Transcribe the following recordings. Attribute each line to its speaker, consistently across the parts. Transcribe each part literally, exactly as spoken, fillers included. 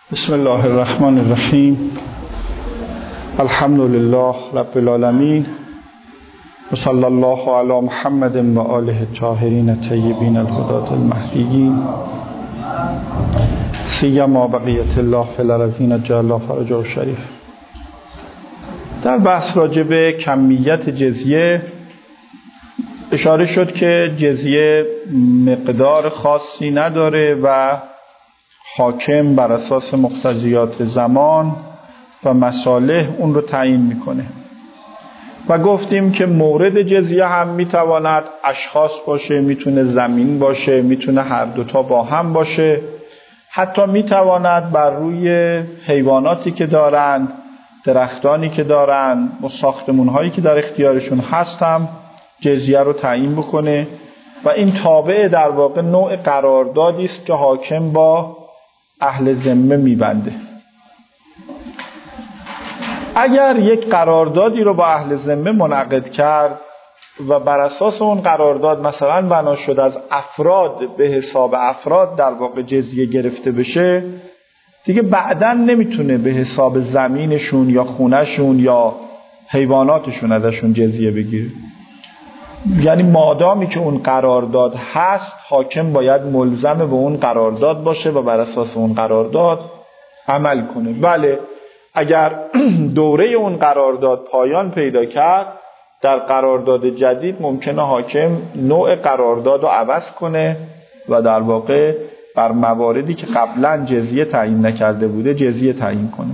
Speaker 1: بسم الله الرحمن الرحیم. الحمد لله رب العالمین و صلی الله علی محمد و آله الطاهرین الطیبین الهداة المهدیین سیما بقیة الله فی الارضین جل الله فرجه الشریف. در بحث راجع به کمیت جزیه اشاره شد که جزیه مقدار خاصی نداره و حاکم بر اساس مقتضیات زمان و مصالح اون رو تعیین میکنه و گفتیم که مورد جزیه هم میتواند اشخاص باشه، میتونه زمین باشه، میتونه هر دوتا با هم باشه، حتی میتواند بر روی حیواناتی که دارند، درختانی که دارند و ساختمونهایی که در اختیارشون هست هم جزیه رو تعیین بکنه و این تابع در واقع نوع قراردادی است که حاکم با اهل ذمه میبنده. اگر یک قراردادی رو با اهل ذمه منعقد کرد و بر اساس اون قرارداد مثلا بنا شد از افراد به حساب افراد در واقع جزیه گرفته بشه، دیگه بعداً نمیتونه به حساب زمینشون یا خونهشون یا حیواناتشون ازشون جزیه بگیره. یعنی مادامی که اون قرارداد هست، حاکم باید ملزم به اون قرارداد باشه و بر اساس اون قرارداد عمل کنه. بله، اگر دوره اون قرارداد پایان پیدا کرد، در قرارداد جدید ممکنه حاکم نوع قرارداد رو عوض کنه و در واقع بر مواردی که قبلا جزیه تعیین نکرده بوده جزیه تعیین کنه.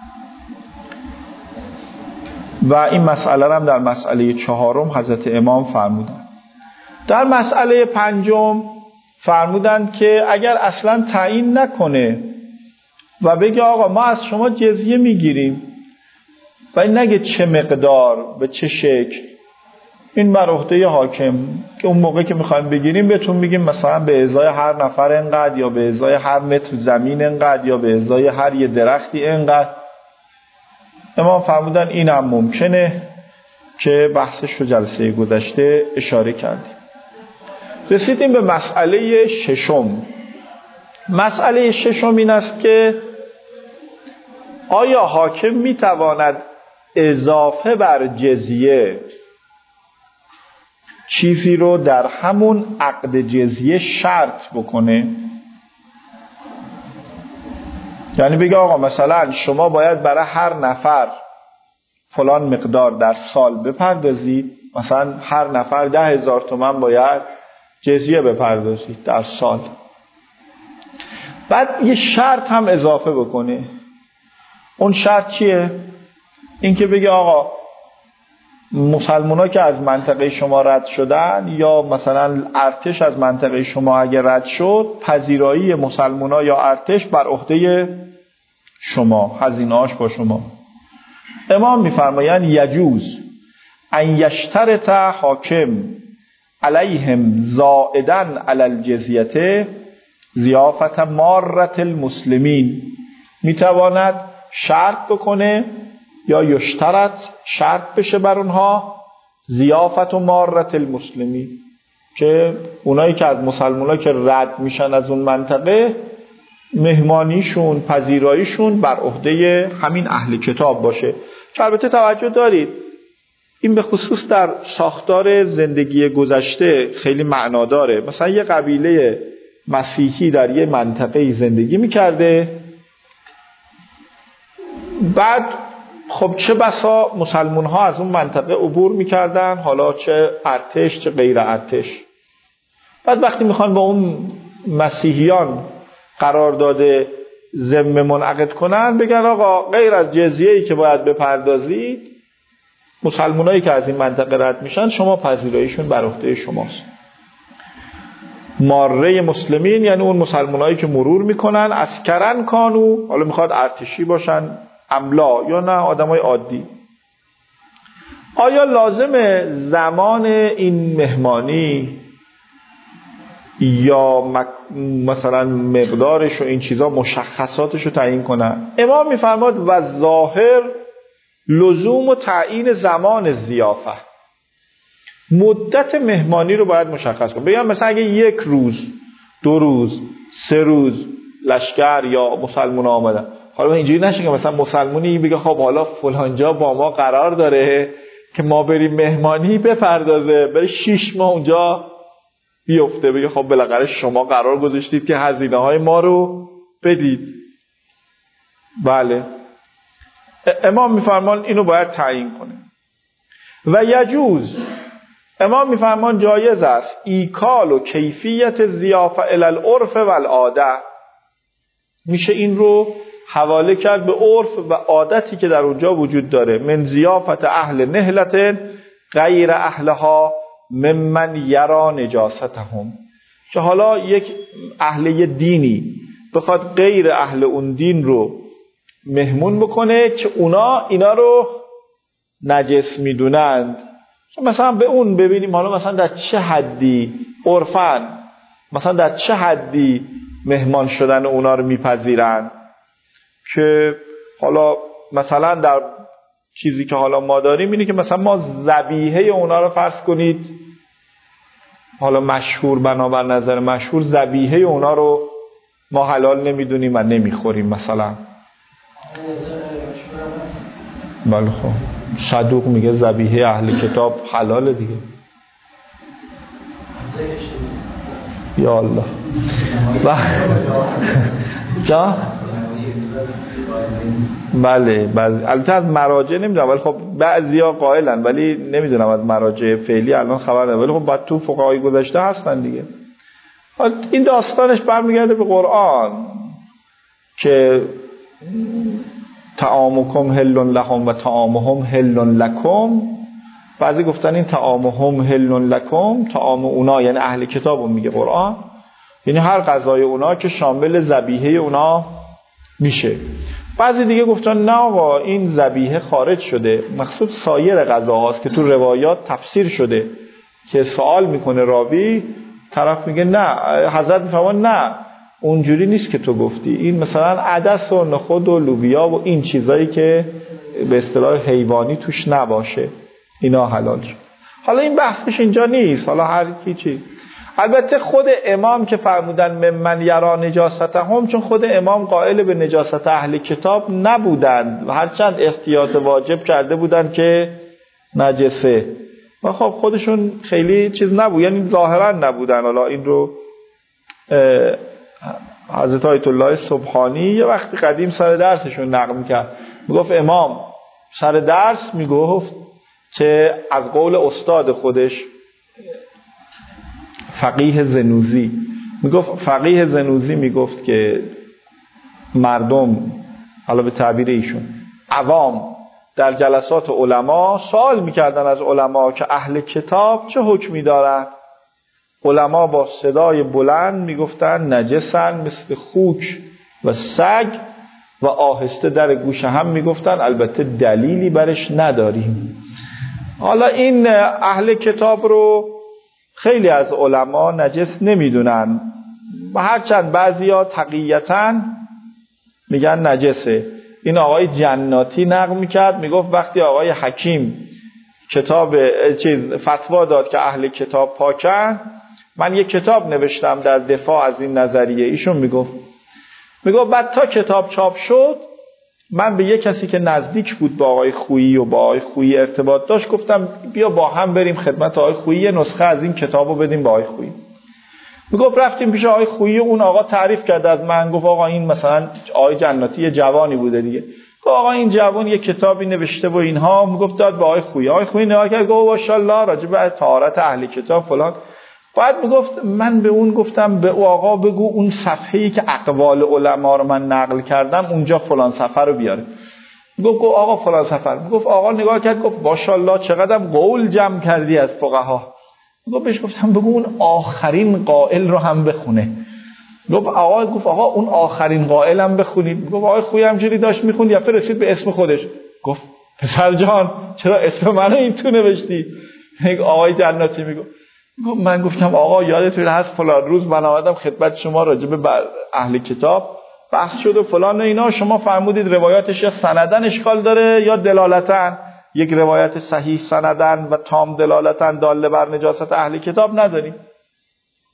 Speaker 1: و این مسئله هم در مسئله چهارم حضرت امام فرمودن. در مسئله پنجم فرمودند که اگر اصلا تعیین نکنه و بگه آقا ما از شما جزیه میگیریم و این نگه چه مقدار به چه شکل، این بر عهده حاکم که اون موقع که میخوایم بگیریم بهتون میگیم مثلا به ازای هر نفر انقدر یا به ازای هر متر زمین انقدر یا به ازای هر یه درختی انقدر. امام فرمودن این هم ممکنه که بحثش رو جلسه گذشته اشاره کردیم. رسیدیم به مسئله ششم. مسئله ششم این است که آیا حاکم میتواند اضافه بر جزیه چیزی رو در همون عقد جزیه شرط بکنه؟ یعنی بگه آقا مثلا شما باید برای هر نفر فلان مقدار در سال بپردازید، مثلا هر نفر ده هزار تومن باید جزیه بپردازید در سال. بعد یه شرط هم اضافه بکنه. اون شرط چیه؟ این که بگه آقا مسلمونا که از منطقه شما رد شدن یا مثلا ارتش از منطقه شما اگر رد شد، پذیرایی مسلمونا یا ارتش بر عهده شما، هزینه‌اش با شما. امام می‌فرمایند یجوز ان یشترط حاکم علیهم زائدا علی الجزیه ضیافت مارة المسلمین. میتواند شرط بکنه یا یشترط شرط بشه بر اونها ضیافت و مارة المسلمین، که اونایی که از مسلمان‌ها که رد میشن از اون منطقه مهمانیشون، پذیراییشون بر عهده همین اهل کتاب باشه. که البته توجه دارید این به خصوص در ساختار زندگی گذشته خیلی معنا داره. مثلا یه قبیله مسیحی در یه منطقه زندگی میکرده، بعد خب چه بسا مسلمان ها از اون منطقه عبور میکردن، حالا چه ارتش چه غیر ارتش. بعد وقتی میخوان با اون مسیحیان قرارداد ذمه منعقد کنن، بگن آقا غیر از جزیه‌ای که باید بپردازید، مسلمانایی که از این منطقه رد میشن شما پذیراییشون بر عهده شماست. ماره مسلمین یعنی اون مسلمانایی که مرور میکنن، عسکرن کانو، حالا میخواد ارتشی باشن املا یا نه آدمای عادی. آیا لازم زمان این مهمانی یا مک... مثلا مقدارش و این چیزا مشخصاتش رو تعیین کنن؟ امام میفرماد و ظاهر لزوم و تعیین زمان ضیافه، مدت مهمانی رو باید مشخص کنن. بگم مثلا اگه یک روز، دو روز، سه روز لشکر یا مسلمان ها آمدن. حالا اینجوری نشه که مثلا مسلمونی بگه خب حالا فلانجا با ما قرار داره که ما بریم مهمانی بپردازه، بره شش ماه اونجا بیفته، بگه خب بالاخره شما قرار گذاشتید که هزینه های ما رو بدید. بله، امام میفرمان اینو باید تعیین کنه. و یجوز، امام میفرمان جایز است ایکال و کیفیت ضیافه الی العرف و العاده، میشه این رو حواله کرد به عرف و عادتی که در اونجا وجود داره. من ضیافت اهل نهلت غیر اهلها ممن یرا نجاستهم، که حالا یک اهل دینی بخواد غیر اهل اون دین رو مهمون بکنه که اونا اینا رو نجس میدونند. مثلا به اون ببینیم حالا مثلا در چه حدی عرفاً، مثلا در چه حدی مهمان شدن اونا رو میپذیرند، که حالا مثلا در چیزی که حالا ما داریم اینه که مثلا ما ذبیحه اونا رو فرض کنید، حالا مشهور بنابر نظر مشهور ذبیحه اونا رو ما حلال نمیدونیم و نمیخوریم مثلا. بله خب صدوق میگه ذبیحه اهل کتاب حلاله دیگه. یا الله. جا بله بله، البته از مراجع نمیدونم، ولی خب بعضیا قائلن، ولی نمیدونم از مراجع فعلی الان خبر ندارم، ولی خب بعد تو فقهای گذشته هستن دیگه. این داستانش برمیگرده به قرآن که طعامکم حل لهم و طعامهم حل لکم. بعضی گفتن این طعامهم حل لکم، طعام اونا یعنی اهل کتابو میگه قرآن، یعنی هر غذای اونا که شامل ذبیحه اونا میشه. بعضی دیگه گفتن نه آقا این ذبیحه خارج شده، مقصود سایر غذاهاست که تو روایات تفسیر شده، که سوال میکنه راوی، طرف میگه نه، حضرت میفرمان نه اونجوری نیست که تو گفتی، این مثلا عدس و نخود و لوبیا و این چیزایی که به اصطلاح حیوانی توش نباشه اینا حلال شد. حالا این بحثش اینجا نیست، حالا هر کی چی. البته خود امام که فرمودن ممن یرا نجاستهم، چون خود امام قائل به نجاست اهل کتاب نبودند و هرچند احتیاط واجب کرده بودند که نجسه، و خب خودشون خیلی چیز نبود، یعنی ظاهرا نبودن. حالا این رو حضرت آیت الله سبحانی یه وقتی قدیم سر درسشون نقل میکرد، میگفت امام سر درس میگفت که از قول استاد خودش فقیه زنوزی میگفت، فقیه زنوزی میگفت که مردم، حالا به تعبیر ایشون عوام، در جلسات علما سوال میکردن از علما که اهل کتاب چه حکمی دارن. علما با صدای بلند میگفتن نجسن مثل خوک و سگ، و آهسته در گوش هم میگفتن البته دلیلی برش نداریم. حالا این اهل کتاب رو خیلی از علما نجس نمیدونن، و هرچند بعضیا تقییتاً میگن نجسه. این آقای جناتی نقل میکرد، میگفت وقتی آقای حکیم کتاب چیز فتوا داد که اهل کتاب پاکن، من یک کتاب نوشتم در دفاع از این نظریه. ایشون میگفت میگفت بعد تا کتاب چاپ شد، من به یک کسی که نزدیک بود با آقای خویی و با آقای خویی ارتباط داشت، گفتم بیا با هم بریم خدمت آقای خویی یه نسخه از این کتابو بدیم با آقای خویی. میگفت رفتیم پیش آقای خویی، اون آقا تعریف کرد از من، گفت آقا این مثلا آقای جناتی یه جوانی بوده دیگه، گفت آقا این جوان یه کتابی نوشته و اینها، میگفت داد به آقای خویی. آقای خویی نگاه کرد گفت ماشاءالله راجع به طهارت اهل کتاب فلان. بعد میگفت من به اون گفتم به او آقا بگو اون صفحه‌ای که اقوال علما رو من نقل کردم اونجا فلان صفحه رو بیاره. گفت آقا فلان صفحه. گفت آقا نگاه کرد گفت ماشاءالله چقدر قول جمع کردی از فقها. گفت بهش گفتم بگو اون آخرین قائل رو هم بخونه. گفت آقا گفت آقا اون آخرین قائل هم بخونید. گفت آقا خویی همجوری داشت میخوند یا رسید به اسم خودش. گفت پسر جان چرا اسم منو این تو نوشتی؟ آقای جناتی میگه من گفتم آقا یادتون هست فلان روز من آمدم خدمت شما راجع به اهل کتاب بحث شد و فلان و اینا، شما فرمودید روایاتش یا سندن اشکال داره یا دلالتن، یک روایت صحیح سندن و تام دلالتن داله بر نجاست اهل کتاب نداریم.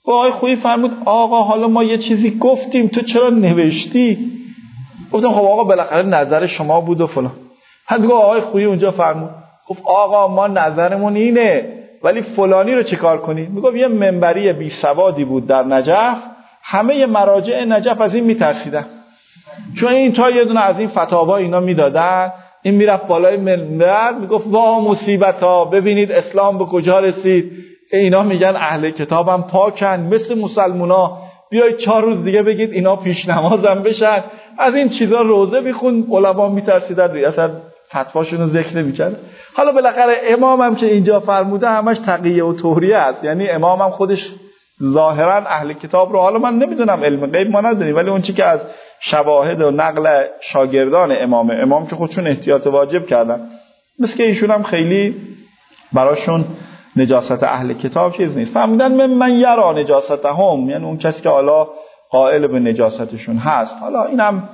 Speaker 1: با آقای خویی فرمود آقا حالا ما یه چیزی گفتیم تو چرا نوشتی؟ گفتم خب آقا بالاخره نظر شما بود و فلان. بعد گفت آقای خویی اونجا فرمود گفت آقا ما نظرمون اینه ولی فلانی رو چیکار کنی؟ میگفت یه منبری بی سوادی بود در نجف، همه مراجع نجف از این میترسیدن چون این تا یه دونه از این فتاوا اینا میدادن، این میرفت بالای منبر میگفت وا مصیبتا، ببینید اسلام به کجا رسید، اینا میگن اهل کتابم پاکن مثل مسلمونا، بیایید چهار روز دیگه بگید اینا پیش نمازم بشن. از این چیزا روزه میخون، علما میترسیدن اصلا فتواشون رو ذکر نمیکرد. حالا بالاخره امامم که اینجا فرموده همش تقیه و طهریه است، یعنی امامم خودش ظاهرا اهل کتاب رو، حالا من نمیدونم علم غیب ما نداریم، ولی اون چی که از شواهد و نقل شاگردان امام امام که خودشون احتیاط واجب کردن، مثل که ایشون هم خیلی براشون نجاست اهل کتاب چیز نیست. فهمیدن من من یرا نجاستهم، یعنی اون کسی که حالا قائل به نجاستشون هست. حالا اینم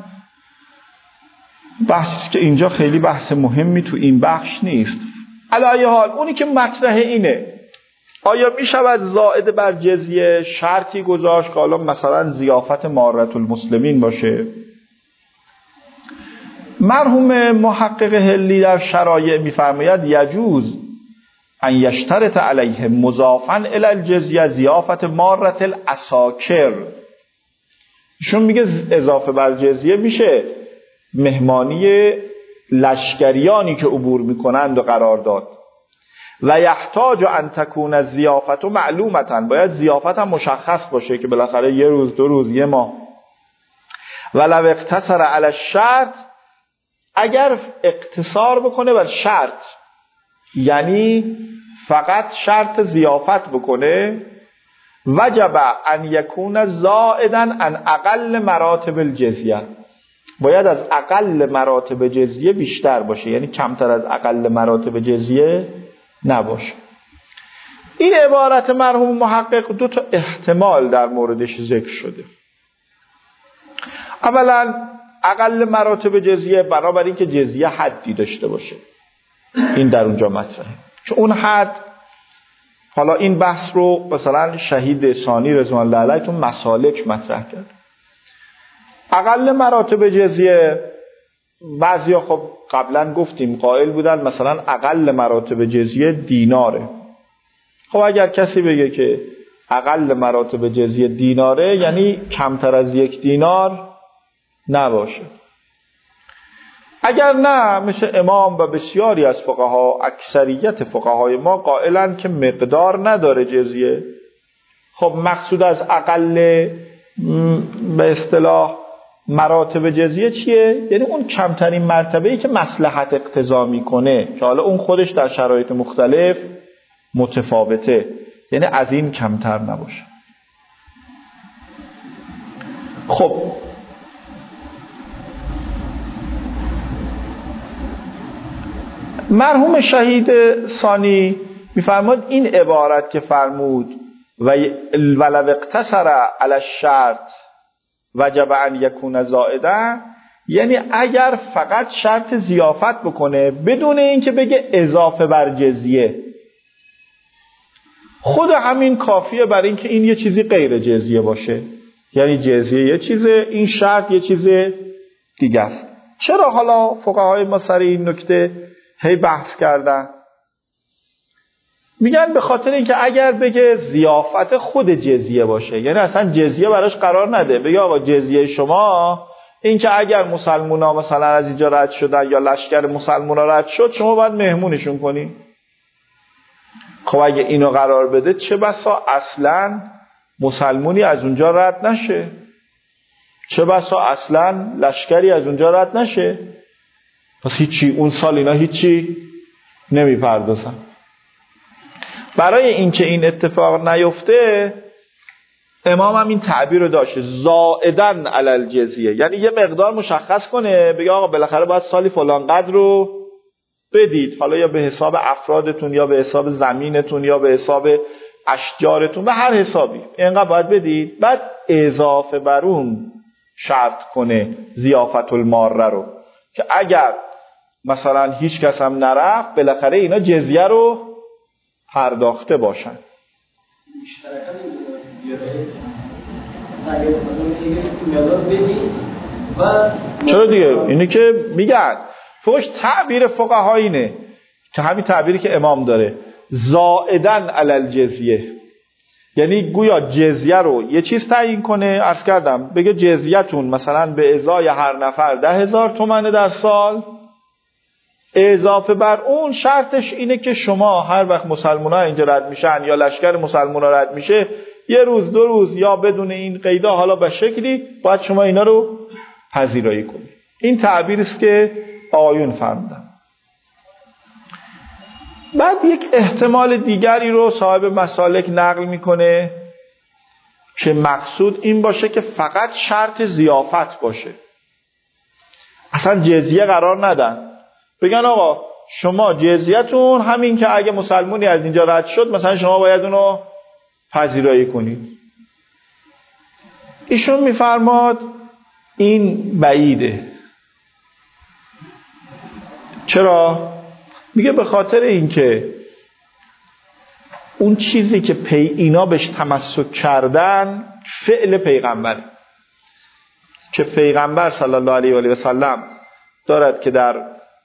Speaker 1: بحثی که اینجا خیلی بحث مهمی تو این بخش نیست. علی ای حال اونی که مطرح اینه آیا می شود زائد بر جزیه شرطی گذاشت که حالا مثلا ضیافت مارت المسلمین باشه؟ مرحوم محقق هلی در شرایع می‌فرماید یجوز ان یشترط علیه مضافا الی الجزیه ضیافت مارت العساکر. ایشون میگه اضافه بر جزیه میشه مهمانی لشکریانی که عبور میکنند و قرار داد. و یحتاج ان تکون الضیافت معلومتا، باید ضیافت هم مشخص باشه که بالاخره یه روز دو روز یه ماه. ولو اقتصر علی الشرط، اگر اقتصار بکنه بر شرط، یعنی فقط شرط ضیافت بکنه، وجب ان یکون زائدا عن اقل مراتب الجزیه، باید از اقل مراتب جزیه بیشتر باشه، یعنی کمتر از اقل مراتب جزیه نباشه. این عبارت مرحوم محقق دو تا احتمال در موردش ذکر شده. اولا اقل مراتب جزیه برابر این که جزیه حدی داشته باشه، این در اونجا مطرحه، چون اون حد، حالا این بحث رو مثلا شهید ثانی رضوان الله علیه تو مسالک مطرح کرد. اقل مراتب جزیه بعضیا خب قبلا گفتیم قائل بودن مثلا اقل مراتب جزیه دیناره. خب اگر کسی بگه که اقل مراتب جزیه دیناره، یعنی کمتر از یک دینار نباشه. اگر نه، مثل امام و بسیاری از فقها، اکثریت فقهای ما قائلن که مقدار نداره جزیه. خب مقصود از اقل به اصطلاح مراتب جزیه چیه؟ یعنی اون کمترین مرتبه‌ای که مصلحت اقتضا میکنه، که حالا اون خودش در شرایط مختلف متفاوته، یعنی از این کمتر نباشه. خب مرحوم شهید ثانی میفرماد این عبارت که فرمود و ولو اقتصر علی الشرط وجب ان یکون زائدا، یعنی اگر فقط شرط ضیافت بکنه بدون اینکه بگه اضافه بر جزیه، خود همین کافیه برای اینکه این یه چیزی غیر جزیه باشه، یعنی جزیه یه چیزه، این شرط یه چیز دیگه است. چرا حالا فقهای ما سر این نکته هی بحث کردن؟ میگن به خاطر اینکه اگر بگه ضیافت خود جزیه باشه، یعنی اصلا جزیه براش قرار نده، بگه آقا جزیه شما این که اگر مسلمونا مثلا از اینجا رد شدن یا لشکر مسلمونا رد شد شما باید مهمونشون کنی. خب اگه اینو قرار بده چه بسا اصلا مسلمونی از اونجا رد نشه، چه بسا اصلا لشکری از اونجا رد نشه. پس هیچی اون سال اینا هیچی نمیپردازن. برای اینکه این اتفاق نیفته امام هم این تعبیر رو داشته زائدن علی الجزیه، یعنی یه مقدار مشخص کنه، بگه آقا بالاخره باید سالی فلان قدر رو بدید، حالا یا به حساب افرادتون یا به حساب زمینتون یا به حساب اشجارتون، به هر حسابی اینقدر باید بدید. بعد اضافه بر اون شرط کنه ضیافت الماره رو، که اگر مثلا هیچ کس هم نرفت بالاخره اینا جزیه رو پرداخته باشن. چرا دیگه؟ اینی که میگن فوش تعبیر فقها اینه که همین تعبیری که امام داره زائدن علی الجزیه، یعنی گویا جزیه رو یه چیز تعیین کنه، عرض کردم بگه جزیتون مثلا به ازای هر نفر ده هزار تومنه در سال، اضافه بر اون شرطش اینه که شما هر وقت مسلمان ها اینجا رد میشن یا لشکر مسلمان ها رد میشه یه روز دو روز یا بدون این قیدا حالا به شکلی باید شما اینا رو پذیرایی کنید. این تعبیری است که آیون فرمودن. بعد یک احتمال دیگری رو صاحب مسالک نقل میکنه که مقصود این باشه که فقط شرط ضیافت باشه، اصلا جزیه قرار ندن، بگن آقا شما جزیتون همین که اگه مسلمونی از اینجا رد شد مثلا شما باید اونو پذیرایی کنید. ایشون میفرماد این بعیده. چرا؟ میگه به خاطر اینکه اون چیزی که پی اینا بهش تمسک کردن فعل پیغمبره که پیغمبر صلی الله علیه و آله و سلم دارد که در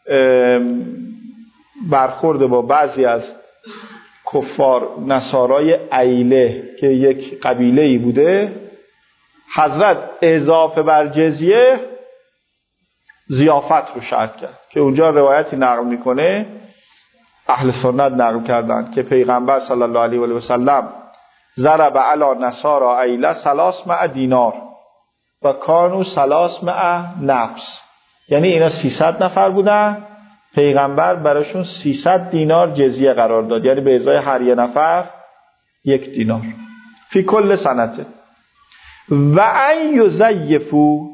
Speaker 1: برخورد با بعضی از کفار نصارای ایله که یک قبیله‌ای بوده، حضرت اضافه بر جزیه ضیافت رو شرط کرد که اونجا روایتی نقل میکنه، اهل سنت نقل کردن که پیغمبر صلی الله علیه و آله و سلم ضرب علی نصارا ایله ثلاث مع دینار و کانو ثلاث مع نفس، یعنی اینا سیصد نفر بودن، پیغمبر براشون سیصد دینار جزیه قرار داد، یعنی به ازای هر یه نفر یک دینار فی کل سنته. و ان یضیفوا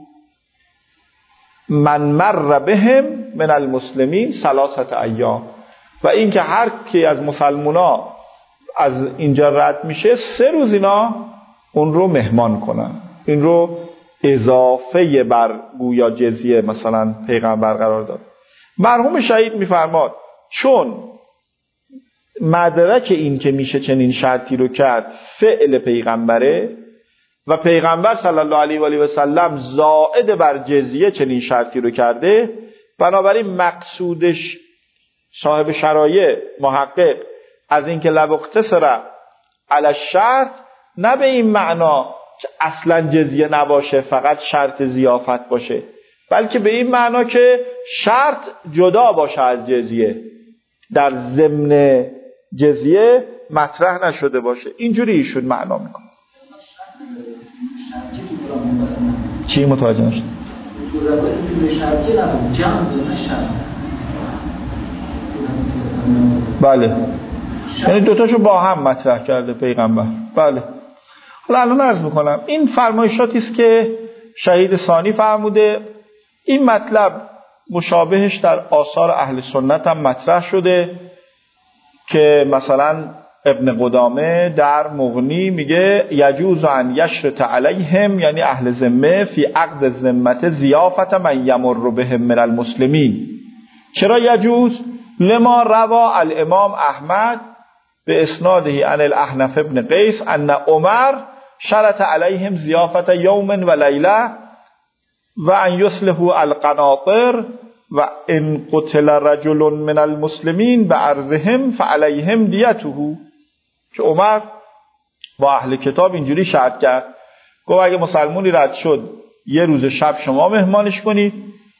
Speaker 1: من مر بهم من المسلمین ثلاثه ایام، و این که هر کی از مسلمونا از اینجا رد میشه سه روز اینا اون رو مهمان کنن. این رو اضافه بر گویا جزیه مثلا پیغمبر قرار داد. مرحوم شهید میفرماد چون مدرک این که میشه چنین شرطی رو کرد فعل پیغمبره و پیغمبر صلی الله علیه و آله و سلم زائد بر جزیه چنین شرطی رو کرده، بنابراین مقصودش صاحب شرایع محقق از اینکه لو اقتصر علی الشرط نه به این معنا که اصلا جزیه نباشه فقط شرط ضیافت باشه، بلکه به این معنا که شرط جدا باشه از جزیه، در ضمن جزیه مطرح نشده باشه. اینجوری ایشون معنا میکنه. چی متوجه نشد؟ بله، یعنی دوتاشو با هم مطرح کرده پیغمبر. بله. حالا الان عرض میکنم این فرمایشاتی است که شهید ثانی فرموده. این مطلب مشابهش در آثار اهل سنت هم مطرح شده که مثلا ابن قدامه در مغنی میگه یجوز ان یشرط علیهم، یعنی اهل ذمه، فی عقد ذمت ضیافت من یمر بهم من المسلمین. چرا یجوز؟ لما روا الامام احمد به اسناده عن الاحنف ابن قیس ان عمر شرط علیهم ضیافت یوم و لیله و ان یصلحوا القناطر و ان قتل رجل من المسلمین بعرضهم فعلیهم دیته. که عمر با اهل کتاب اینجوری شرط کرد، گفت اگه مسلمونی رد شد یه روز شب شما مهمانش کنید،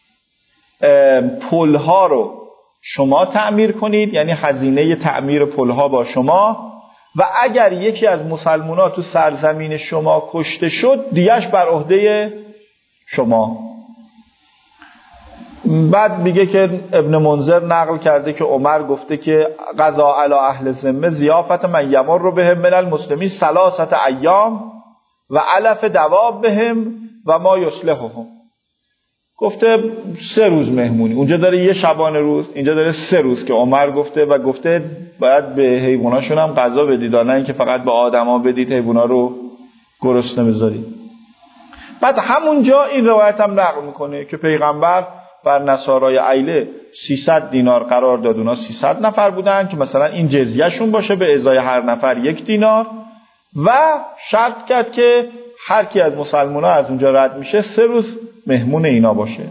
Speaker 1: پلها رو شما تعمیر کنید، یعنی هزینه تعمیر پلها با شما، و اگر یکی از مسلمونا تو سرزمین شما کشته شد دیش بر عهده شما. بعد میگه که ابن منذر نقل کرده که عمر گفته که قضا علی اهل ذمه ضیافت من یمر بهم من المسلمین ثلاثه ایام و علف دواب بهم و ما یصلحهم. گفته سه روز مهمونی، اونجا داره یه شبانه روز، اینجا داره سه روز که عمر گفته، و گفته باید به حیواناشون هم غذا بدید، نه اینکه فقط به آدما بدید حیونا رو گرسنه بذارید. بعد همونجا این روایت هم نقل میکنه که پیغمبر بر نصارای ایله سیصد دینار قرار داد، اونا سیصد نفر بودن که مثلا این جزیهشون باشه به ازای هر نفر یک دینار، و شرط کرد که هر کی از مسلمان ها از اونجا رد میشه سه روز مهمون اینا باشه.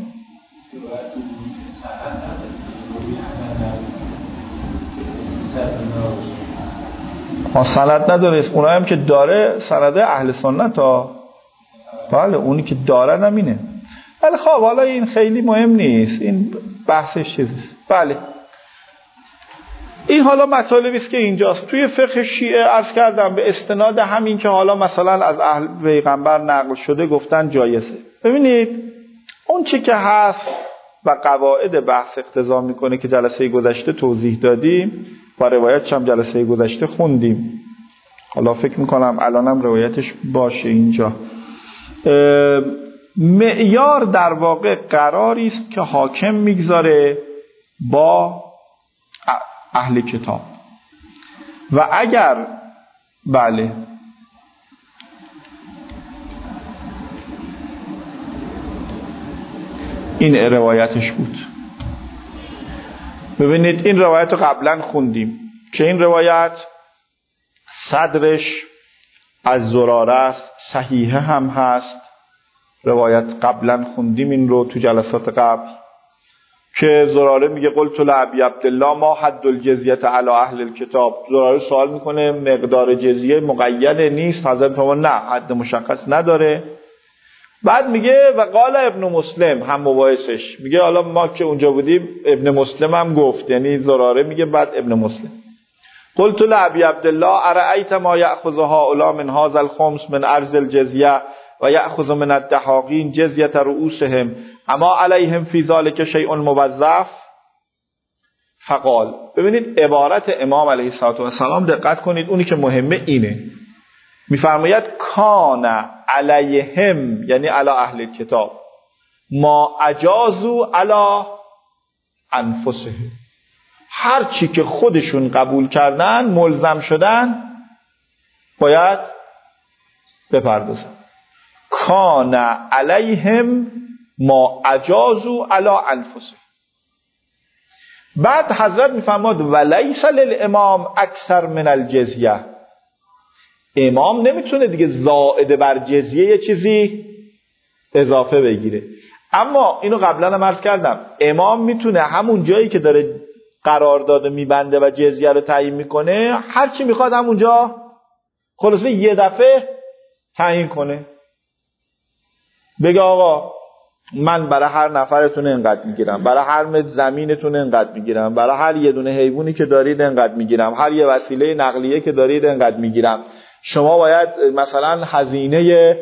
Speaker 1: ها سند نداره، اونایی هم که داره سند اهل سنت ها. بله اونی که داره نمینه. ولی خب حالا این خیلی مهم نیست، این بحثش چیزیست. بله این حالا مطالبی است که اینجاست. توی فقه شیعه عرض کردم به استناد همین که حالا مثلا از اهل پیغمبر نقل شده گفتن جایزه. ببینید اون چی که هست و قواعد بحث اقتضا میکنه که جلسه گذشته توضیح دادیم و روایتش هم جلسه گذشته خوندیم. حالا فکر میکنم الانم روایتش باشه اینجا. معیار در واقع قراری است که حاکم میگذاره با اهل کتاب و اگر بله این روایتش بود. ببینید این روایت رو قبلا خوندیم که این روایت صدرش از زراره است، صحیحه هم هست. روایت قبلا خوندیم این رو تو جلسات قبل که زراره میگه قلت لعبی عبدالله ما حد الجزیه علی اهل الکتاب. زراره سوال میکنه مقدار جزیه مقید نیست؟ حضرت فرمان نه حد مشخص نداره. بعد میگه و قال ابن مسلم هم مباحثش میگه حالا ما که اونجا بودیم ابن مسلم هم گفت، یعنی زراره میگه بعد ابن مسلم قلت لعبی عبدالله ارأیت ما یأخذ هؤلاء من هذا الخمس من ارض الجزیه و یأخذ من الدحاقین جزیه رؤوسهم اما علیهم فی ذلک شیء موظف. فقال ببینید عبارت امام علیه السلام دقت کنید، اونی که مهمه اینه، میفرماید کان علیهم یعنی علی اهل الکتاب ما اجازوا علی انفسهم، هر چی که خودشون قبول کردن ملزم شدن باید بپردازن. کان علیهم ما اجازوا علی انفسهم. بعد حضرت میفرماد ولیس للامام اکثر من الجزیه، امام نمیتونه دیگه زائد بر جزیه یه چیزی اضافه بگیره. اما اینو قبلا هم عرض کردم، امام میتونه همون جایی که داره قرارداد میبنده و جزیه رو تعیین میکنه هر چی میخواد همونجا خلاصه یه دفعه تعیین کنه، بگه آقا من برای هر نفرتون اینقدر میگیرم، برای هر متر زمینتون اینقدر میگیرم، برای هر یه دونه حیوانی که دارید اینقدر میگیرم، هر یه وسیله نقلیه که دارید اینقدر میگیرم. شما باید مثلا هزینه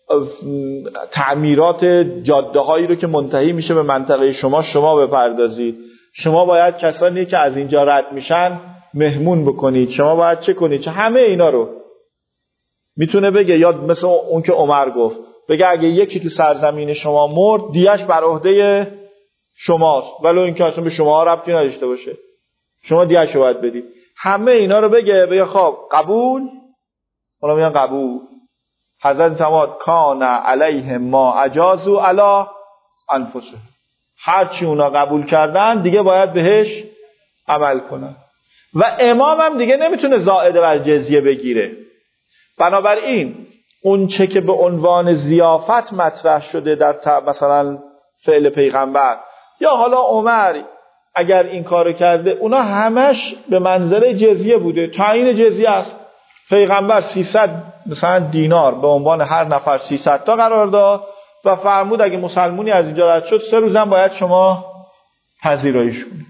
Speaker 1: تعمیرات جاده هایی رو که منتهی میشه به منطقه شما شما بپردازید. شما باید کسانی که از اینجا رد میشن مهمون بکنید. شما باید چه کنید؟ چه همه اینا رو میتونه بگه. یا مثل اون که عمر گفت بگه اگه یکی تو سرزمین شما مرد دیش بر عهده شماست، ولو اینکه اصلا به شما ربطی نداشته باشه، شما دیش رو باید بدید. همه اینا رو بگه بگه خب قبول. اونا میگن قبول. حضرت فرمود کان علیهم ما اجازوا علی انفسهم، هر چی اونا قبول کردن دیگه باید بهش عمل کنن. و امام هم دیگه نمیتونه زائده بر جزیه بگیره. بنابراین اون چه که به عنوان ضیافت مطرح شده در مثلا فعل پیغمبر یا حالا عمر اگر این کارو کرده، اونا همش به منزله جزیه بوده، تعیین جزیه است. پیغمبر سیصد مثلا دینار به عنوان هر نفر سیصد تا قرار داد و فرمود اگه مسلمونی از اینجا رد شد سه روزم باید شما پذیراییش کنید.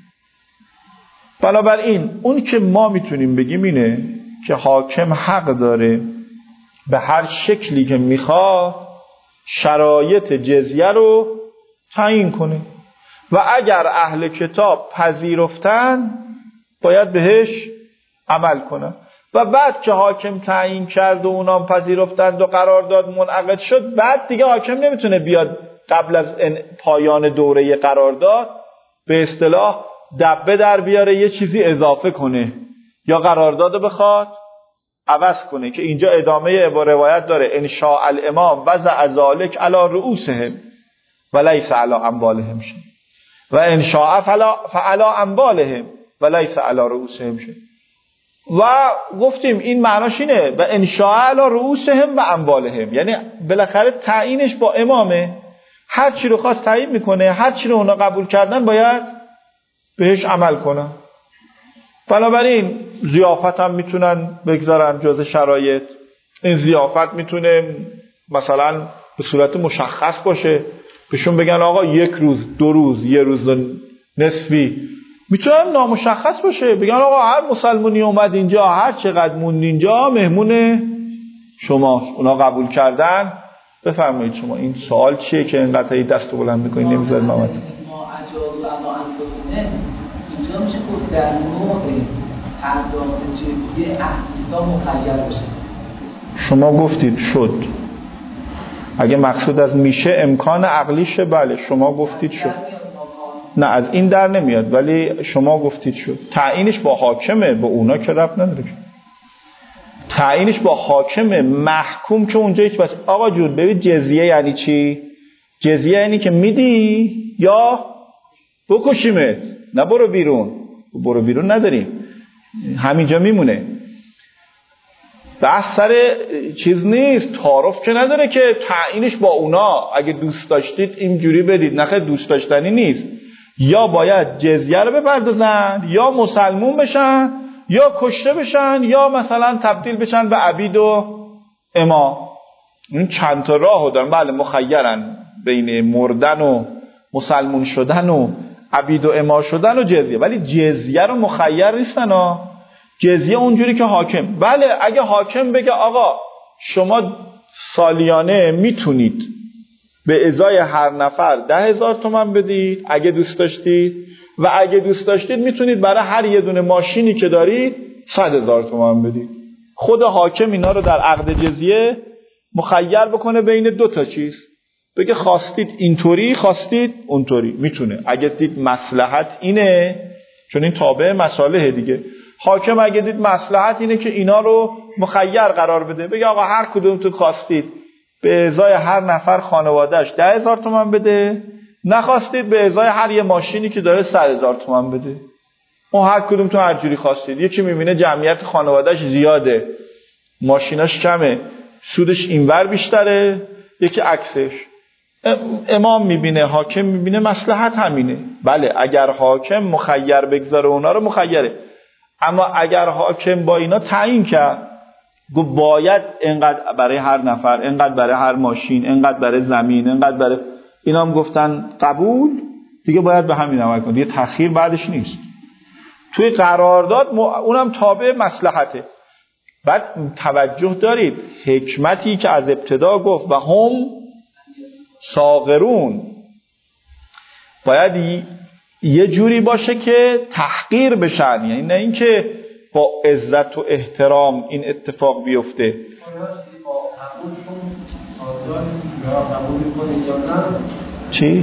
Speaker 1: بنابراین اون که ما میتونیم بگیم اینه که حاکم حق داره به هر شکلی که میخواد شرایط جزیه رو تعیین کنه و اگر اهل کتاب پذیرفتن باید بهش عمل کنه. و بعد که حاکم تعیین کرد و اونام پذیرفتند و قرارداد منعقد شد، بعد دیگه حاکم نمیتونه بیاد قبل از پایان دوره قرارداد به اصطلاح دبه در بیاره یه چیزی اضافه کنه یا قرارداد بخواد عوض کنه، که اینجا ادامه روایت داره ان شاء الامام وضع ذلک علی رؤوسهم وليس علی اموالهم شیء و ان شاء فعلی اموالهم وليس علی رؤوسهم شیء. و گفتیم این معناش اینه و انشاء علی رؤوسهم و اموالهم، یعنی بالاخره تعیینش با امامه، هر چی رو خواست تعیین میکنه، هر چی رو اونا قبول کردن باید بهش عمل کنن. بنابراین ضیافت هم میتونن بگذارن جز شرایط. این ضیافت میتونه مثلا به صورت مشخص باشه، بهشون بگن آقا یک روز، دو روز، یه روز نصفی. میتونم نامشخص باشه، بگن آقا هر مسلمانی اومد اینجا، هر چقدر موند اینجا، مهمون شما. اونا قبول کردن. بفرمایید شما این سوال چیه که اینقدر این دست بلند میکنید نمیذارید محمد؟
Speaker 2: ما اجاز و ما انفسونه اینجا میشه که در نوع پرداخت جزیه احکام مخیر باشه.
Speaker 1: شما گفتید شد. اگه مقصود از میشه امکان عقلیشه، بله شما گفتید شد. نه از این در نمیاد، ولی شما گفتید شد. تعیینش با حاکمه، با اونا که ربط نداره. تعیینش با حاکمه. محکوم که اونجا هیچ بس. آقا جون ببین جزیه یعنی چی؟ جزیه یعنی که میدی یا بکشیمت، نه برو بیرون. برو بیرون نداریم، همینجا میمونه. بحث سر چیز نیست، تعارف که نداره که تعیینش با اونا. اگه دوست داشتید اینجوری بدید، نخیر دوست داشتنی نیست. یا باید جزیه رو بپردازن، یا مسلمون بشن، یا کشته بشن، یا مثلا تبدیل بشن به عبید و اما. این چند تا راهو دارن. بله مخیرن بین مردن و مسلمون شدن و عبید و اما شدن و جزیه، ولی جزیه رو مخیر نیستن ها. جزیه اونجوری که حاکم. بله اگه حاکم بگه آقا شما سالیانه میتونید به ازای هر نفر ده هزار تومان بدید اگه دوست داشتید، و اگه دوست داشتید میتونید برای هر یه دونه ماشینی که دارید صد هزار تومان بدید. خود حاکم اینا رو در عقد جزیه مخیر بکنه بین دو تا چیز، بگه خواستید اینطوری، خواستید اونطوری. میتونه اگه دید مصلحت اینه، چون این تابع مصالح دیگه. حاکم اگه دید مصلحت اینه که اینا رو مخیر قرار بده، بگه آقا هر کدومتون خواستید به ازای هر نفر خانوادهش ده هزار تومان بده، نخواستید به ازای هر یه ماشینی که داره صد هزار تومان بده. اون هر کدومتون هر جوری خواستید. یکی میبینه جمعیت خانوادهش زیاده، ماشیناش کمه، سودش اینور بیشتره، یکی عکسش. امام میبینه، حاکم میبینه مصلحت همینه. بله اگر حاکم مخیر بگذاره اونا رو مخیره. اما اگر حاکم با اینا تعیین کرد، گو باید اینقدر برای هر نفر، اینقدر برای هر ماشین، اینقدر برای زمین، اینقدر برای اینا، هم گفتن قبول، دیگه باید به همین عمل کنید. دیگه تأخیر بعدش نیست. توی قرارداد اونم تابع مصلحته. بعد توجه دارید حکمتی که از ابتدا گفت و هم صاغرون، باید یه جوری باشه که تحقیر بشن، یعنی نه اینکه با عزت و احترام این اتفاق بیفته. چی؟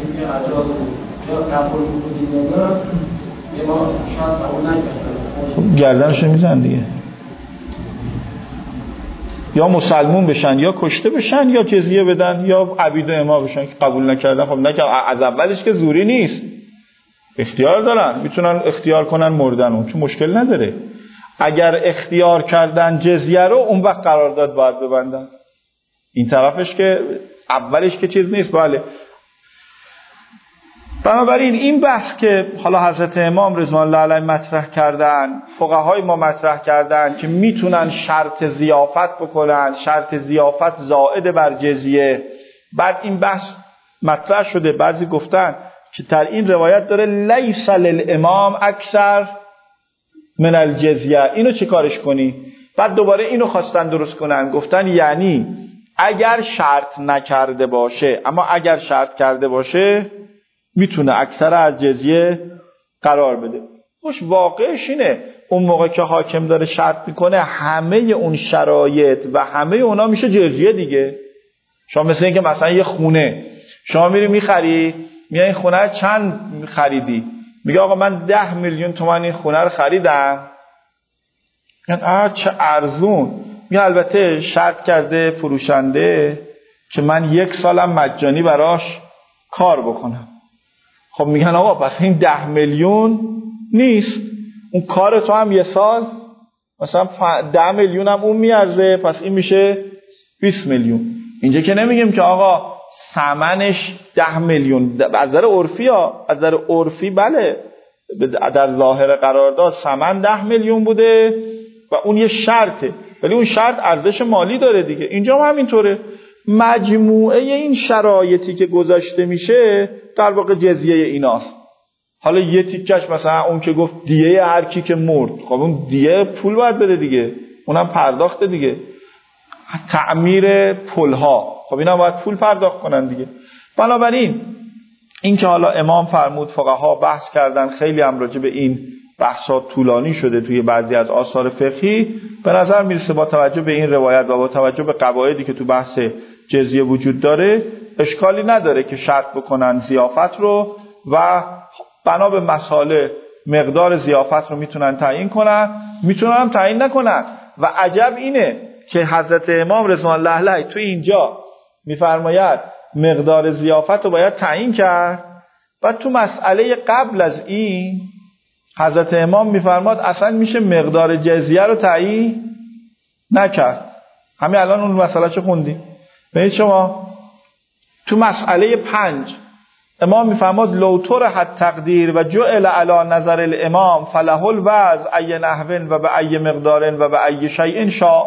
Speaker 1: گردنشو میزن دیگه. یا مسلمون بشن، یا کشته بشن، یا جزیه بدن، یا عبید و اما بشن که قبول نکردن. خب نکرد از اولش که زوری نیست، اختیار دارن، میتونن اختیار کنن مردن، چون مشکل نداره. اگر اختیار کردن جزیه رو، اون وقت قرارداد باید ببندن. این طرفش که اولش که چیز نیست. بله بنابراین این بحث که حالا حضرت امام رضوان الله علیه مطرح کردن، فقهای ما مطرح کردن که میتونن شرط ضیافت بکنن، شرط ضیافت زائد بر جزیه. بعد این بحث مطرح شده، بعضی گفتن که در این روایت داره لیس للامام اکثر من الجزیه، اینو چه کارش کنی؟ بعد دوباره اینو خواستن درست کنن، گفتن یعنی اگر شرط نکرده باشه، اما اگر شرط کرده باشه میتونه اکثر از جزیه قرار بده. خوش واقعش اینه اون موقع که حاکم داره شرط میکنه همه اون شرایط و همه اونا میشه جزیه دیگه. شما مثل این که مثلا یه خونه شما میری میخری، میای این خونه رو چند خریدی؟ میگه آقا من ده میلیون تومان این خونه رو خریدم. میگن آه چه ارزون. میگه البته شرط کرده فروشنده که من یک سالم مجانی براش کار بکنم. خب میگن آقا پس این ده میلیون نیست، اون کار تو هم یه سال مثلا ده میلیون هم اون میارزه، پس این میشه بیست میلیون. اینجا که نمیگیم که آقا ثمنش ده میلیون، از نظر عرفی ها، از نظر عرفی بله در ظاهر قرارداد ثمن ده میلیون بوده و اون یه شرطه، ولی اون شرط ارزش مالی داره دیگه. اینجا هم همینطوره، مجموعه این شرایطی که گذاشته میشه در واقع جزیه ایناست. حالا یه تیکش مثلا اون که گفت دیه هر کی که مرد، خب اون دیه پول باید بده دیگه، اونم پرداخته دیگه. تعمیر پلها، خب اینا باید پول پرداخت کنن دیگه. بنابراین این که حالا امام فرمود فقها بحث کردن، خیلی هم راجع به این بحثات طولانی شده توی بعضی از آثار فقهی، به نظر میرسه با توجه به این روایت و با توجه به قواعدی که تو بحث جزیه وجود داره اشکالی نداره که شرط بکنن ضیافت رو و بنا به مسائل مقدار ضیافت رو میتونن تعیین کنن، میتونن هم تعیین نکنن. و عجب اینه که حضرت امام رضوان الله علیه تو اینجا میفرماید مقدار ضیافت رو باید تعیین کرد، و تو مسئله قبل از این حضرت امام میفرماد اصلا میشه مقدار جزیه رو تعیین نکرد. همین الان اون مسئله چه خوندیم؟ ببینید شما تو مسئله پنج امام میفرماد لو طرح تقدیر و جعل علی نظر الامام فله الوضع ای نحو و به ای مقدار و به ای شیء شاء.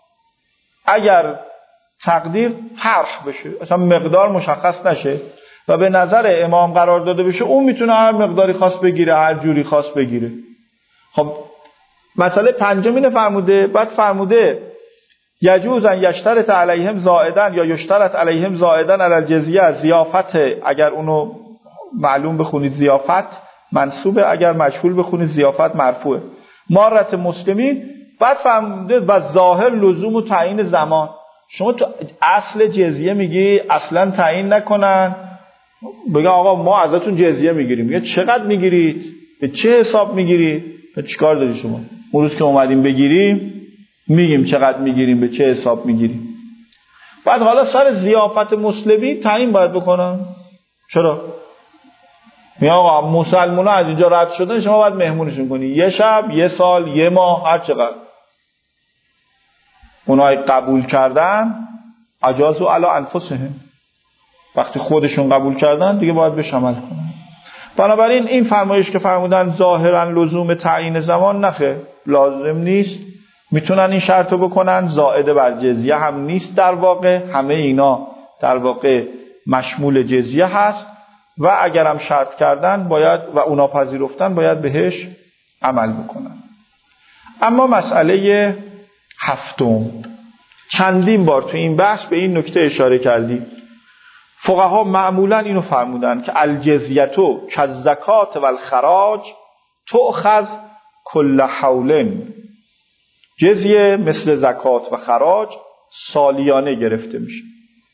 Speaker 1: اگر تقدیر طرح بشه، اصلا مقدار مشخص نشه و به نظر امام قرار داده بشه، اون میتونه هر مقداری خاص بگیره، هر جوری خاص بگیره. خب مسئله پنجم اینه فرموده، بعد فرموده یجوز ان یشترط علیهم زائدن یا یشترط علیهم زائدن علی الجزیه ضیافت، اگر اونو معلوم بخونید ضیافت منصوبه، اگر مجهول بخونید ضیافت مرفوعه. مارت مسلمین. بعد فرموده و ظاهر لزوم و تعیین زمان. شما تو اصل جزیه میگی اصلا تعیین نکنن، بگن آقا ما ازتون جزیه میگیریم، میگه چقدر میگیرید، به چه حساب میگیرید، چیکار داری شما؟ اون روز که اومدیم بگیریم میگیم چقدر میگیریم، به چه حساب میگیریم. بعد حالا سر ضیافت مسلمی تعیین باید بکنن. چرا؟ میگه آقا مسلمونا از اینجا رد شدن، شما باید مهمونشون کنی، یه شب، یه سال، یه ماه، هر چقدر. اونایی قبول کردن اجازو علی انفسهم، وقتی خودشون قبول کردن دیگه باید بهش عمل کنن. بنابراین این فرمایش که فرمودن ظاهرا لزوم تعیین زمان، نخه لازم نیست، میتونن این شرطو بکنن، زائد بر جزیه هم نیست در واقع، همه اینا در واقع مشمول جزیه هست و اگر هم شرط کردن باید و اونا پذیرفتن باید بهش عمل بکنن. اما مسئله هفتم، چندین بار تو این بحث به این نکته اشاره کردیم. فقها معمولا اینو فرمودن که الجزیتو کالزکات و الخراج تؤخذ کل حولن. جزیه مثل زکات و خراج سالیانه گرفته میشه.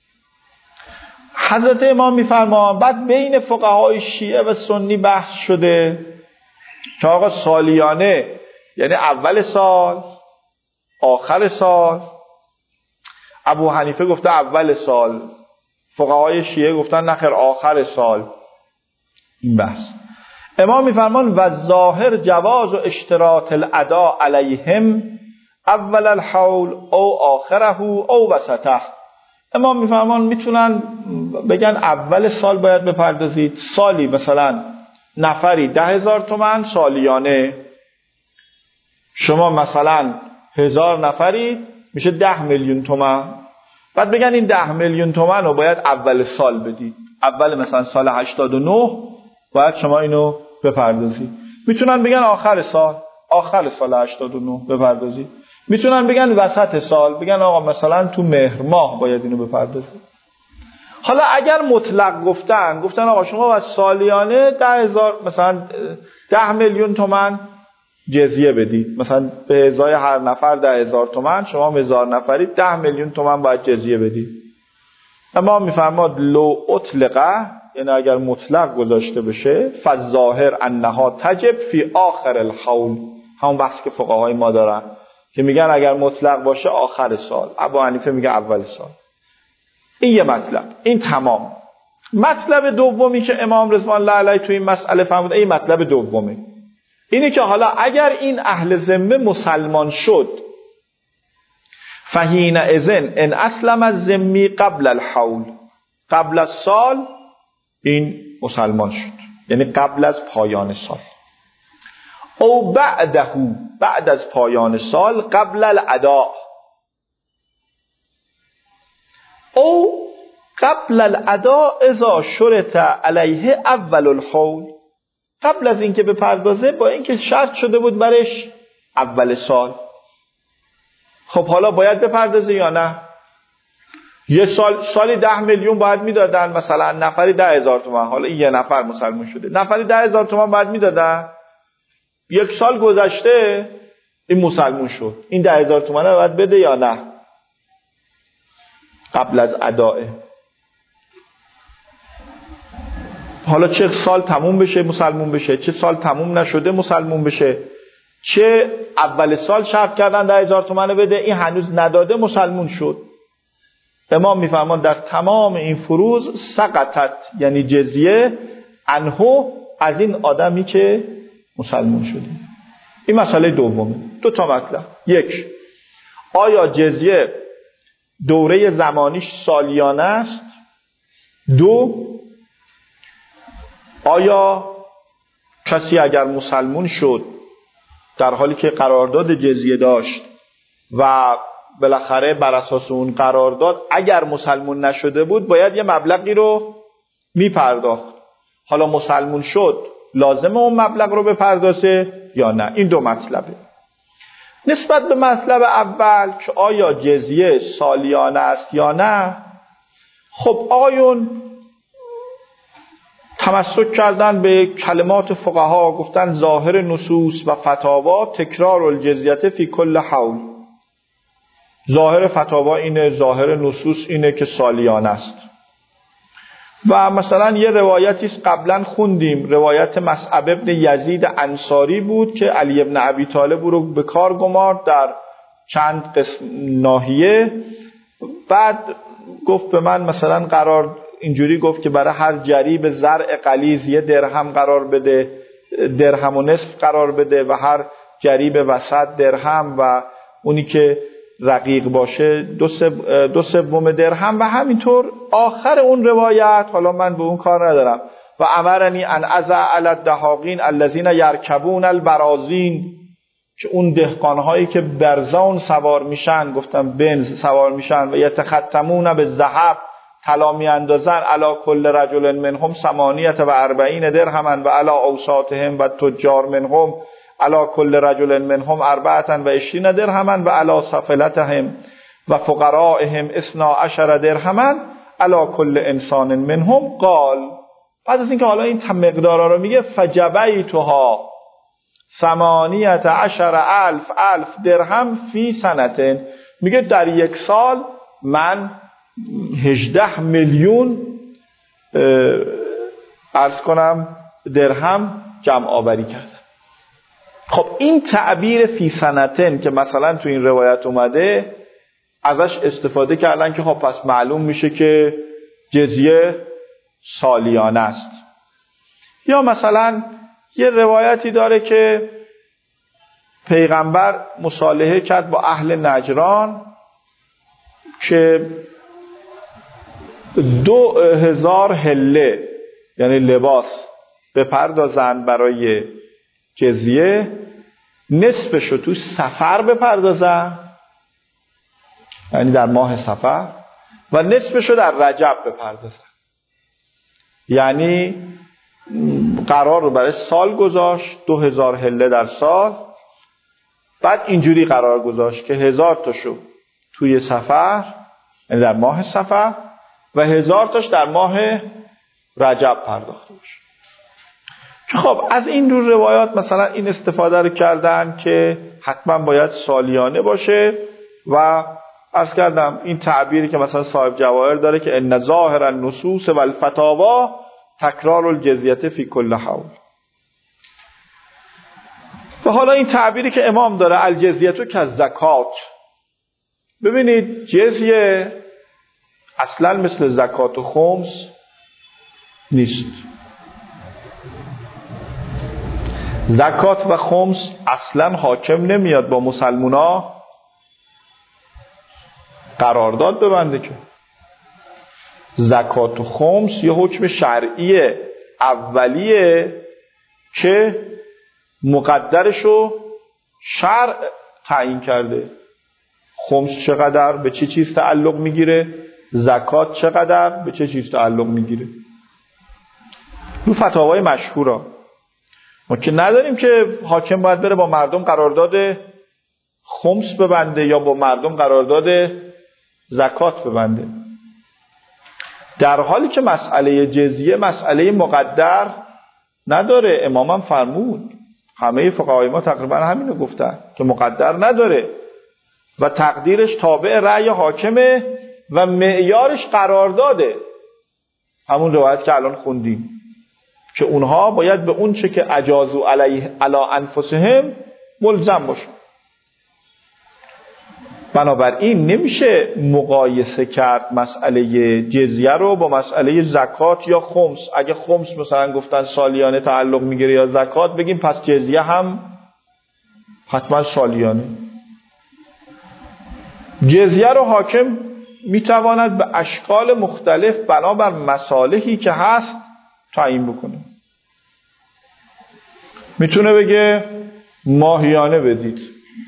Speaker 1: حضرت امام میفرمان بعد بین فقهای شیعه و سنی بحث شده که آقا سالیانه یعنی اول سال، آخر سال. ابو حنیفه گفته اول سال، فقهای شیعه گفتن نخیر آخر سال. این بحث امام میفرمان و ظاهر جواز و اشتراط الادا علیهم اول الحول او آخره او وسطه. امام میفرمان میتونن بگن اول سال باید بپردازید، سالی مثلا نفری ده هزار تومن سالیانه، شما مثلا هزار نفری میشه ده میلیون تومن. بعد بگن این ده میلیون تومن رو باید اول سال بدید، اول مثلا سال هشتاد و نه باید شما اینو بپردازید. میتونن بگن آخر سال، آخر سال هشتاد و نه بپردازید. میتونن بگن وسط سال، بگن آقا مثلا تو مهر ماه باید اینو بپردازید. حالا اگر مطلق گفتن گفتن آقا شما باید سالیانه ده هزار مثلا ده میلیون تومن جزیه بدید، مثلا به ازای هر نفر ده هزار تومن، شما هزار نفری ده میلیون تومن باید جزیه بدید. اما میفرماد لو اطلقه، یعنی اگر مطلق گذاشته بشه، فالظاهر انها تجب فی آخر الحول، همون بحث که فقهای ما دارن که میگن اگر مطلق باشه آخر سال، ابو حنیفه میگه اول سال. این یه مطلب، این تمام. مطلب دومی که امام رضوان الله علیه تو این مسئله فرمود، این مطلب دومه. اینه که حالا اگر این اهل ذمه مسلمان شد، فحین اذن ان اسلم الذمی قبل الحول، قبل از سال این مسلمان شد، یعنی قبل از پایان سال، او بعده، بعد از پایان سال، قبل الاداء، او قبل الاداء اذا شرط علیه اول الحول، قبل از اینکه بپردازه با اینکه شرط شده بود برش اول سال. خب حالا باید بپردازه یا نه؟ یه سال سالی ده میلیون باید میدادن، مثلا نفری ده هزار تومان، حالا یه نفر مسلمان شده، نفری ده هزار تومان باید میدادن، یک سال گذشته این مسلمان شد، این ده هزار تومان رو باید بده یا نه؟ قبل از ادائه. حالا چه سال تموم بشه مسلمون بشه، چه سال تموم نشده مسلمون بشه، چه اول سال شرط کردن ده هزار تومن بده، این هنوز نداده مسلمون شد. امام میفرمان در تمام این فروض سقطت، یعنی جزیه عنه، از این آدمی که مسلمون شده. این مسئله دومه. دو تا مطلب. یک، آیا جزیه دوره زمانیش سالیانه است؟ دو، آیا کسی اگر مسلمون شد در حالی که قرارداد جزیه داشت و بالاخره بر اساس اون قرارداد اگر مسلمون نشده بود باید یه مبلغی رو میپرداخت، حالا مسلمون شد لازم اون مبلغ رو بپردازه یا نه؟ این دو مطلبه. نسبت به مطلب اول که آیا جزیه سالیانه است یا نه، خب آیون تمسک کردن به کلمات فقها، گفتن ظاهر نصوص و فتاوا تکرار الجزیه فی کل حول. ظاهر فتاوا اینه، ظاهر نصوص اینه که سالیانه است. و مثلا یه روایتی است قبلا خوندیم، روایت مصعب ابن یزید انصاری بود که علی ابن ابی طالب رو به کار گمارد در چند قسم ناحیه. بعد گفت به من مثلا قرار اینجوری گفت که برای هر جریب زرع غلیظ یه درهم قرار بده، درهم و نصف قرار بده، و هر جریب وسط درهم، و اونی که رقیق باشه دو سب دو سوم درهم، و همینطور آخر اون روایت. حالا من به اون کار ندارم. و امرنی ان اضع علی الدهاقین الذین یرکبون البرازین، که اون دهقان‌هایی که برزان سوار میشن، گفتم بنز سوار میشن، و یتختمون بالذهب، طلا میاندازن، علی کل رجل منهم ثمانیة و اربعین درهما و علی اوساطهم و تجار منهم علی کل رجل منهم اربعة و عشرین درهما و علی سفلتهم و فقرائهم اثنا عشر درهما علی کل انسان منهم. قال، بعد از اینکه حالا این مقدارا رو میگه، فجبیتها ثمانیة عشر الف الف درهم فی سنتین، میگه در یک سال من هجده میلیون عرض کنم درهم جمع آوری کردم. خب این تعبیر فی سنتین که مثلا تو این روایت اومده، ازش استفاده کردن که خب پس معلوم میشه که جزیه سالیانه است. یا مثلا یه روایتی داره که پیغمبر مصالحه کرد با اهل نجران که دو هزار هله، یعنی لباس، بپردازن برای جزیه، نصفشو تو سفر بپردازن، یعنی در ماه سفر، و نصفشو در رجب بپردازن. یعنی قرار رو برای سال گذاشت، دو هزار هله در سال. بعد اینجوری قرار گذاشت که هزار تاشو توی سفر، یعنی در ماه سفر، و هزار تاش در ماه رجب پرداخته باشه. که خب از این رو روایات مثلا این استفاده رو کردن که حتما باید سالیانه باشه. و عرض کردم این تعبیری که مثلا صاحب جواهر داره که ان ظاهر النصوص و الفتاوا تکرار الجزیه فی کل حول. و حالا این تعبیری که امام داره الجزیه تو که زکات، ببینید جزیه اصلا مثل زکات و خمس نیست. زکات و خمس اصلا حاکم نمیاد با مسلمونا قرارداد ببنده که زکات و خمس یه حکم شرعی اولیه که مقدرشو شرع تعیین کرده. خمس چقدر به چه چیز تعلق میگیره، زکات چقدر به چه چیز تعلق میگیره. دو فتاوای مشهورا ما که نداریم که حاکم باید بره با مردم قرارداد خمس ببنده یا با مردم قرارداد زکات ببنده، در حالی که مسئله جزیه مسئله مقدر نداره. امامم فرمود، همه فقهای ما تقریبا همینو گفتن که مقدر نداره و تقدیرش تابع رأی حاکمه و معیارش قرارداده. همون روایت که الان خوندیم که اونها باید به اون چه که اجازو علیه علی انفسهم ملزم باشن. بنابراین نمیشه مقایسه کرد مسئله جزیه رو با مسئله زکات یا خمس. اگه خمس مثلا گفتن سالیانه تعلق میگیره یا زکات، بگیم پس جزیه هم حتما سالیانه. جزیه رو حاکم میتواند به اشکال مختلف بنابر مصالحی که هست تعیین بکنه. میتونه بگه ماهیانه بدید،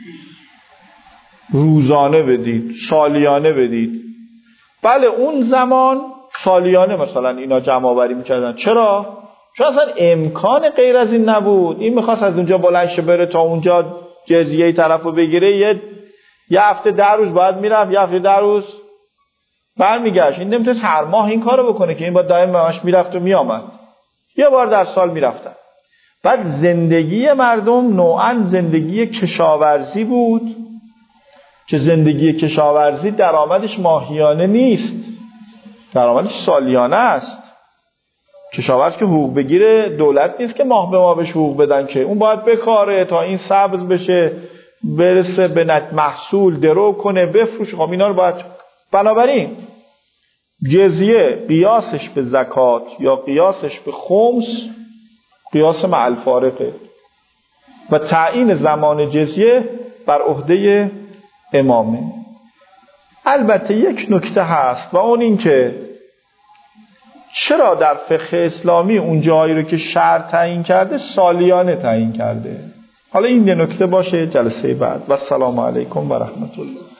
Speaker 1: روزانه بدید، سالیانه بدید. بله اون زمان سالیانه مثلا اینا جمع آوری میکردن. چرا؟ چون اصلا امکان غیر از این نبود. این میخواست از اونجا بلند شه بره تا اونجا جزیه طرف رو بگیره، یه یه هفته ده روز باید میرفت، یه هفته ده روز برمیگشت. این نمیتونست هر ماه این کارو بکنه که این با دائم همش میرفت و میامد. یه بار در سال میرفتن. بعد زندگی مردم نوعاً زندگی کشاورزی بود که زندگی کشاورزی درآمدش ماهیانه نیست، درآمدش سالیانه است. کشاورز که حقوق بگیره دولت نیست که ماه به ماه بهش حقوق بدن، که اون باید بکاره تا این سبز بشه، برسه به نت محصول، درو کنه، بفروشه. خب اینا رو باید. بنابراین جزیه قیاسش به زکات یا قیاسش به خمس قیاس مع الفارقه و تعیین زمان جزیه بر عهده امامه. البته یک نکته هست و اون این که چرا در فقه اسلامی اون جایی رو که شرع تعیین کرده سالیانه تعیین کرده. حالا این یه نکته باشه جلسه بعد. و السلام علیکم و رحمت الله.